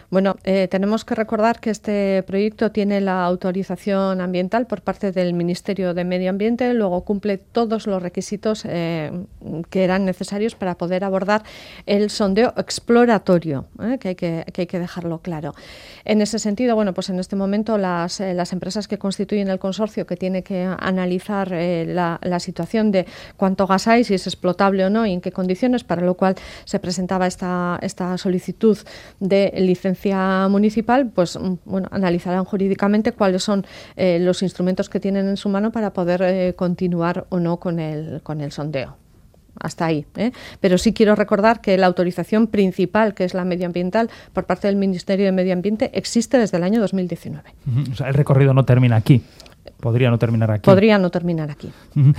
Bueno, tenemos que recordar que este proyecto tiene la autorización ambiental por parte del Ministerio de Medio Ambiente, luego cumple todos los requisitos que eran necesarios para poder abordar el sondeo exploratorio, que hay que dejarlo claro. En ese sentido, bueno, pues en este momento las empresas que constituyen el consorcio, que tiene que analizar la situación de cuánto gas hay, si es explotable o no y en qué condiciones, para lo cual se presentaba esta solicitud de licencia municipal, pues bueno, analizarán jurídicamente cuáles son los instrumentos que tienen en su mano para poder continuar o no con el sondeo. Hasta ahí, Pero sí quiero recordar que la autorización principal, que es la medioambiental, por parte del Ministerio de Medio Ambiente, existe desde el año 2019. O sea, el recorrido no termina aquí. Podría no terminar aquí. Podría no terminar aquí.